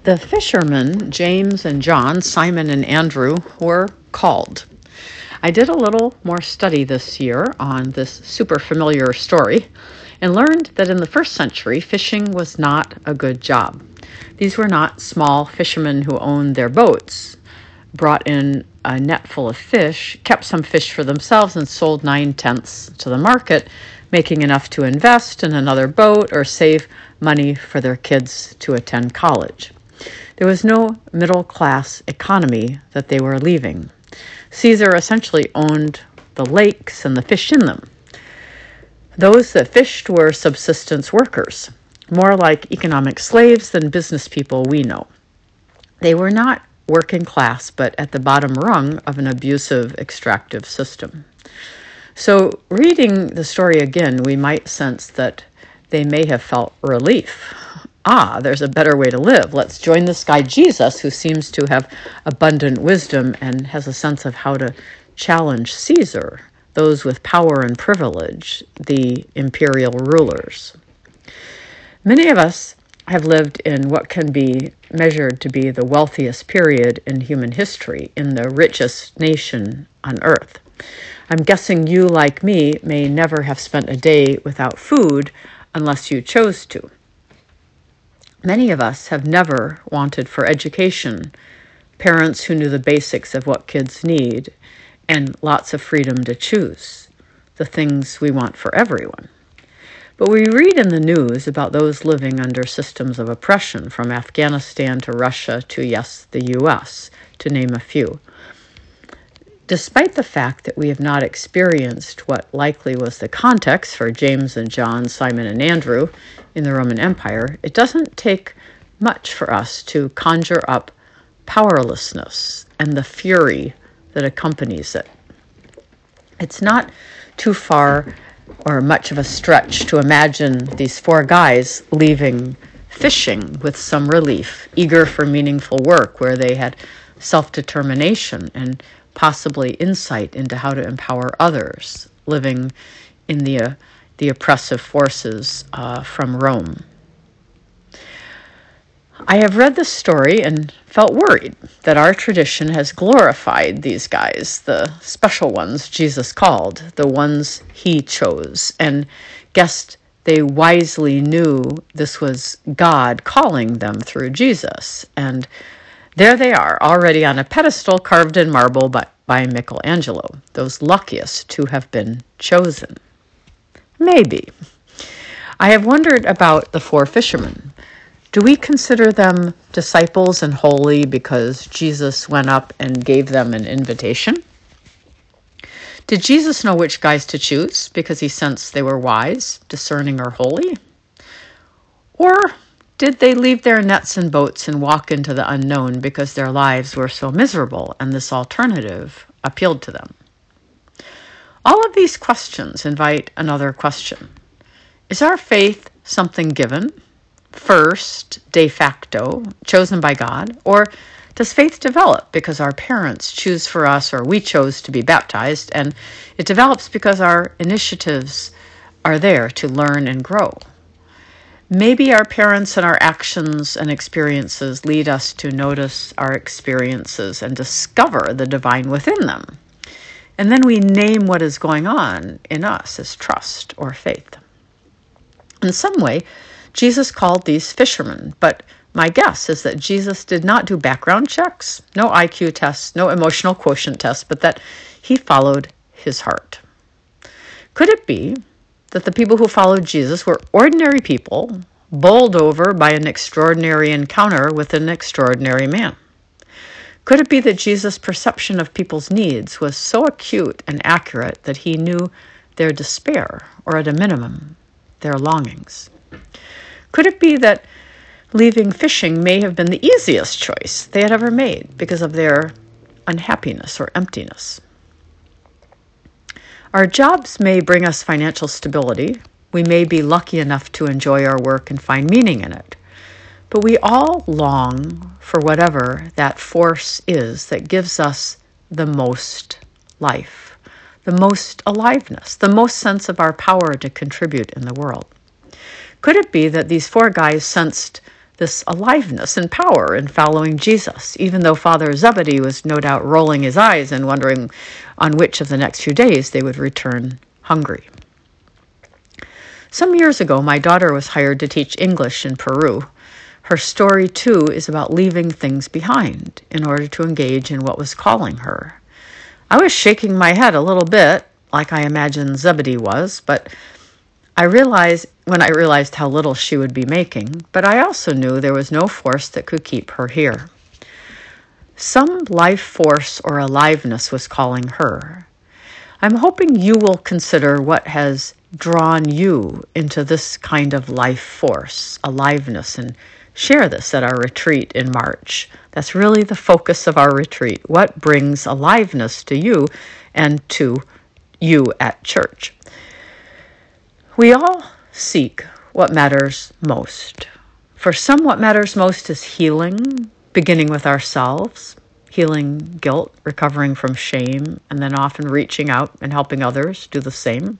The fishermen, James and John, Simon and Andrew, were called. I did a little more study this year on this super familiar story and learned that in the first century, fishing was not a good job. These were not small fishermen who owned their boats, brought in a net full of fish, kept some fish for themselves, and sold 9/10 to the market, making enough to invest in another boat or save money for their kids to attend college. There was no middle-class economy that they were leaving. Caesar essentially owned the lakes and the fish in them. Those that fished were subsistence workers, more like economic slaves than business people we know. They were not working class, but at the bottom rung of an abusive extractive system. So reading the story again, we might sense that they may have felt relief. There's a better way to live. Let's join this guy Jesus, who seems to have abundant wisdom and has a sense of how to challenge Caesar, those with power and privilege, the imperial rulers. Many of us have lived in what can be measured to be the wealthiest period in human history, in the richest nation on earth. I'm guessing you, like me, may never have spent a day without food unless you chose to. Many of us have never wanted for education, parents who knew the basics of what kids need, and lots of freedom to choose the things we want for everyone. But we read in the news about those living under systems of oppression, from Afghanistan to Russia to, yes, the U.S., to name a few. Despite the fact that we have not experienced what likely was the context for James and John, Simon and Andrew in the Roman Empire, it doesn't take much for us to conjure up powerlessness and the fury that accompanies it. It's not too far or much of a stretch to imagine these four guys leaving fishing with some relief, eager for meaningful work where they had self-determination and possibly insight into how to empower others living in the oppressive forces from Rome. I have read this story and felt worried that our tradition has glorified these guys, the special ones Jesus called, the ones he chose, and guessed they wisely knew this was God calling them through Jesus. And there they are, already on a pedestal carved in marble by Michelangelo, those luckiest to have been chosen. Maybe. I have wondered about the four fishermen. Do we consider them disciples and holy because Jesus went up and gave them an invitation? Did Jesus know which guys to choose because he sensed they were wise, discerning, or holy? Or did they leave their nets and boats and walk into the unknown because their lives were so miserable and this alternative appealed to them? All of these questions invite another question. Is our faith something given, first, de facto, chosen by God? Or does faith develop because our parents choose for us or we chose to be baptized, and it develops because our initiatives are there to learn and grow? Maybe our parents and our actions and experiences lead us to notice our experiences and discover the divine within them. And then we name what is going on in us as trust or faith. In some way, Jesus called these fishermen, but my guess is that Jesus did not do background checks, no IQ tests, no emotional quotient tests, but that he followed his heart. Could it be that the people who followed Jesus were ordinary people, bowled over by an extraordinary encounter with an extraordinary man? Could it be that Jesus' perception of people's needs was so acute and accurate that he knew their despair, or at a minimum, their longings? Could it be that leaving fishing may have been the easiest choice they had ever made because of their unhappiness or emptiness? Our jobs may bring us financial stability. We may be lucky enough to enjoy our work and find meaning in it. But we all long for whatever that force is that gives us the most life, the most aliveness, the most sense of our power to contribute in the world. Could it be that these four guys sensed this aliveness and power in following Jesus, even though Father Zebedee was no doubt rolling his eyes and wondering on which of the next few days they would return hungry. Some years ago, my daughter was hired to teach English in Peru. Her story, too, is about leaving things behind in order to engage in what was calling her. I was shaking my head a little bit, like I imagined Zebedee was, but I realized how little she would be making, but I also knew there was no force that could keep her here. Some life force or aliveness was calling her. I'm hoping you will consider what has drawn you into this kind of life force, aliveness, and share this at our retreat in March. That's really the focus of our retreat. What brings aliveness to you and to you at church? We all seek what matters most. For some, what matters most is healing, beginning with ourselves, healing guilt, recovering from shame, and then often reaching out and helping others do the same.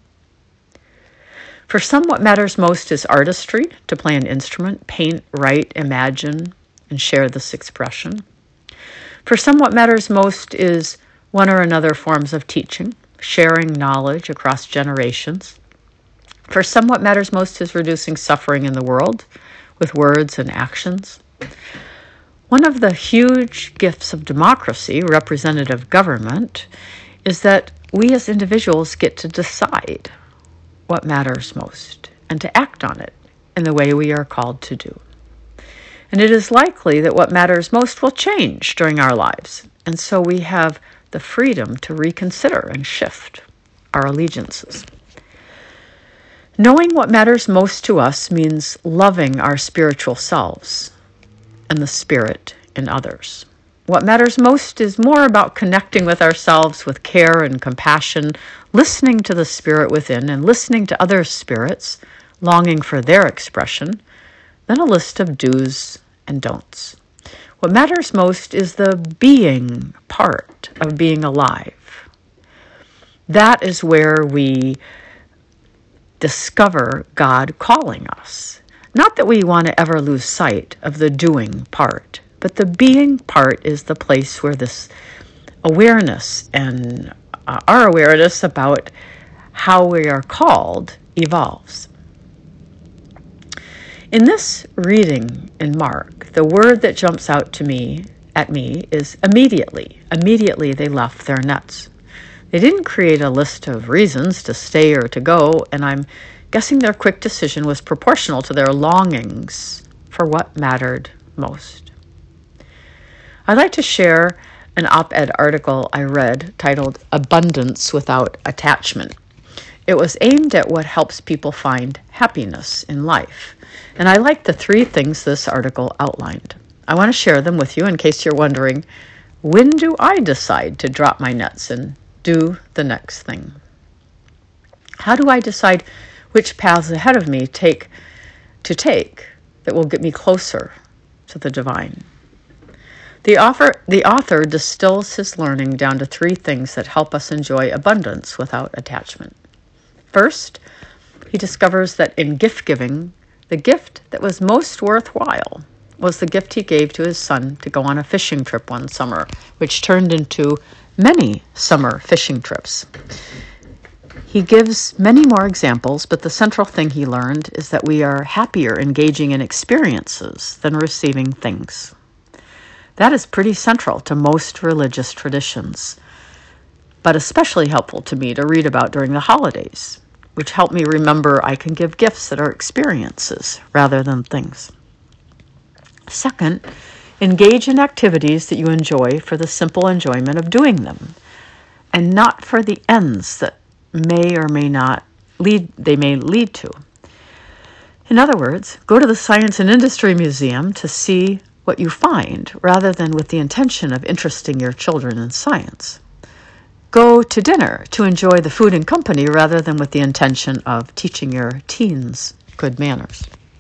For some, what matters most is artistry, to play an instrument, paint, write, imagine, and share this expression. For some, what matters most is one or another forms of teaching, sharing knowledge across generations. For some, what matters most is reducing suffering in the world with words and actions. One of the huge gifts of democracy, representative government, is that we as individuals get to decide what matters most and to act on it in the way we are called to do. And it is likely that what matters most will change during our lives, and so we have the freedom to reconsider and shift our allegiances. Knowing what matters most to us means loving our spiritual selves and the Spirit in others. What matters most is more about connecting with ourselves with care and compassion, listening to the Spirit within and listening to other spirits, longing for their expression, than a list of do's and don'ts. What matters most is the being part of being alive. That is where we discover God calling us. Not that we want to ever lose sight of the doing part, but the being part is the place where this awareness and our awareness about how we are called evolves. In this reading in Mark, the word that jumps out to me is immediately. Immediately they left their nets. They didn't create a list of reasons to stay or to go, and I'm guessing their quick decision was proportional to their longings for what mattered most. I'd like to share an op-ed article I read titled "Abundance Without Attachment." It was aimed at what helps people find happiness in life, and I like the 3 things this article outlined. I want to share them with you in case you're wondering, when do I decide to drop my nets and do the next thing? How do I decide which paths ahead of me take that will get me closer to the divine? The author distills his learning down to 3 things that help us enjoy abundance without attachment. First, he discovers that in gift giving, the gift that was most worthwhile was the gift he gave to his son to go on a fishing trip one summer, which turned into many summer fishing trips. He gives many more examples, but the central thing he learned is that we are happier engaging in experiences than receiving things. That is pretty central to most religious traditions, but especially helpful to me to read about during the holidays, which help me remember I can give gifts that are experiences rather than things. Second, engage in activities that you enjoy for the simple enjoyment of doing them, and not for the ends that may or may not lead to. In other words, go to the Science and Industry Museum to see what you find, rather than with the intention of interesting your children in science. Go to dinner to enjoy the food and company, rather than with the intention of teaching your teens good manners.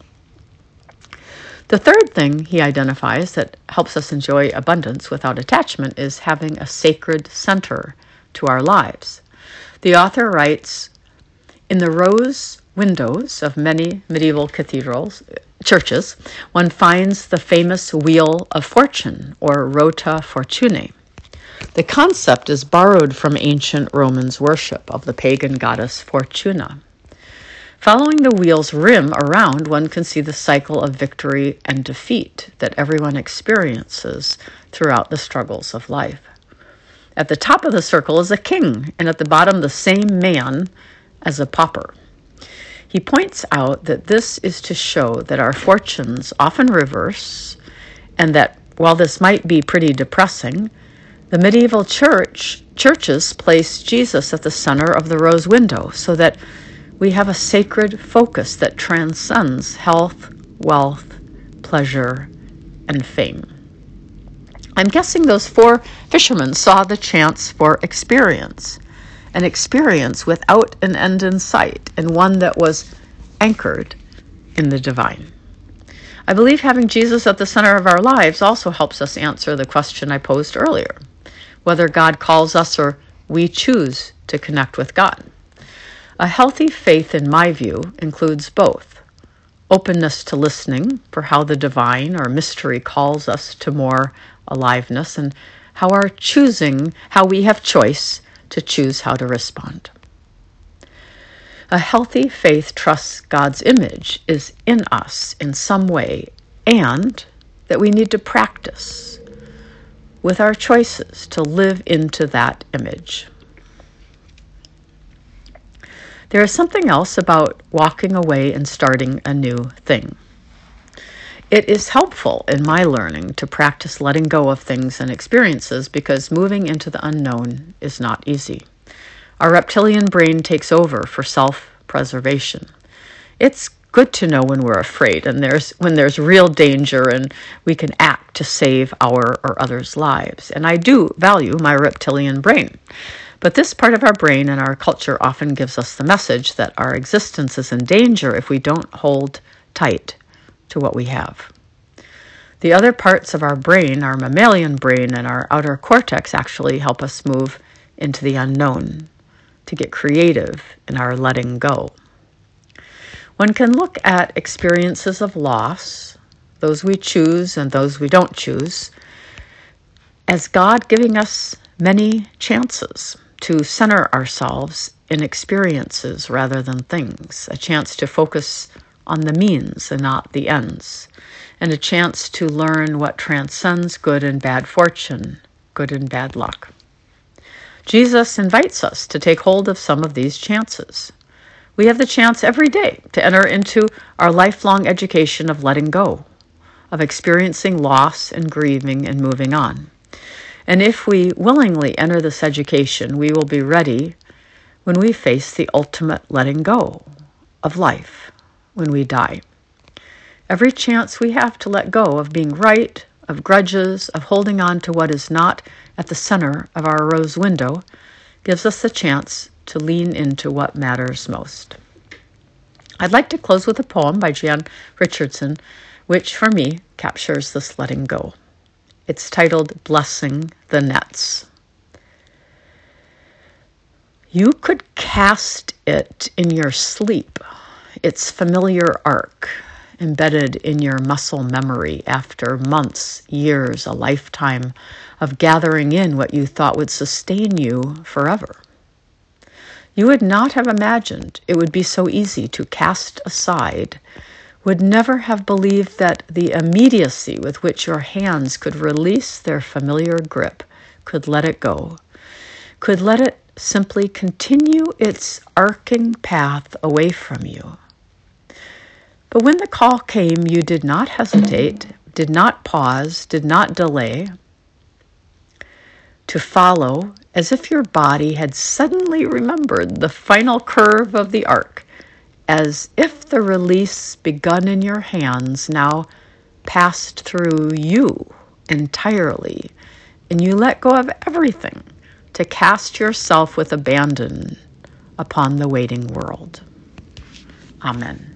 The third thing he identifies that helps us enjoy abundance without attachment is having a sacred center to our lives. The author writes, in the rose windows of many medieval cathedrals, churches, one finds the famous Wheel of Fortune, or Rota Fortunae. The concept is borrowed from ancient Romans' worship of the pagan goddess Fortuna. Following the wheel's rim around, one can see the cycle of victory and defeat that everyone experiences throughout the struggles of life. At the top of the circle is a king, and at the bottom the same man as a pauper. He points out that this is to show that our fortunes often reverse, and that while this might be pretty depressing, the medieval churches placed Jesus at the center of the rose window so that we have a sacred focus that transcends health, wealth, pleasure, and fame. I'm guessing those 4 fishermen saw the chance for experience, an experience without an end in sight, and one that was anchored in the divine. I believe having Jesus at the center of our lives also helps us answer the question I posed earlier, whether God calls us or we choose to connect with God. A healthy faith, in my view, includes both openness to listening for how the divine or mystery calls us to more aliveness, and how we have choice to choose how to respond. A healthy faith trusts God's image is in us in some way, and that we need to practice with our choices to live into that image. There is something else about walking away and starting a new thing. It is helpful in my learning to practice letting go of things and experiences because moving into the unknown is not easy. Our reptilian brain takes over for self-preservation. It's good to know when we're afraid and when there's real danger and we can act to save our or others' lives. And I do value my reptilian brain. But this part of our brain and our culture often gives us the message that our existence is in danger if we don't hold tight to what we have. The other parts of our brain, our mammalian brain and our outer cortex, actually help us move into the unknown, to get creative in our letting go. One can look at experiences of loss, those we choose and those we don't choose, as God giving us many chances to center ourselves in experiences rather than things, a chance to focus on the means and not the ends, and a chance to learn what transcends good and bad fortune, good and bad luck. Jesus invites us to take hold of some of these chances. We have the chance every day to enter into our lifelong education of letting go, of experiencing loss and grieving and moving on. And if we willingly enter this education, we will be ready when we face the ultimate letting go of life, when we die. Every chance we have to let go of being right, of grudges, of holding on to what is not at the center of our rose window, gives us the chance to lean into what matters most. I'd like to close with a poem by Jan Richardson, which for me captures this letting go. It's titled Blessing the Nets. You could cast it in your sleep, its familiar arc, embedded in your muscle memory after months, years, a lifetime of gathering in what you thought would sustain you forever. You would not have imagined it would be so easy to cast aside, would never have believed that the immediacy with which your hands could release their familiar grip, could let it go, could let it simply continue its arcing path away from you. But when the call came, you did not hesitate, did not pause, did not delay to follow, as if your body had suddenly remembered the final curve of the arc, as if the release begun in your hands now passed through you entirely, and you let go of everything to cast yourself with abandon upon the waiting world. Amen.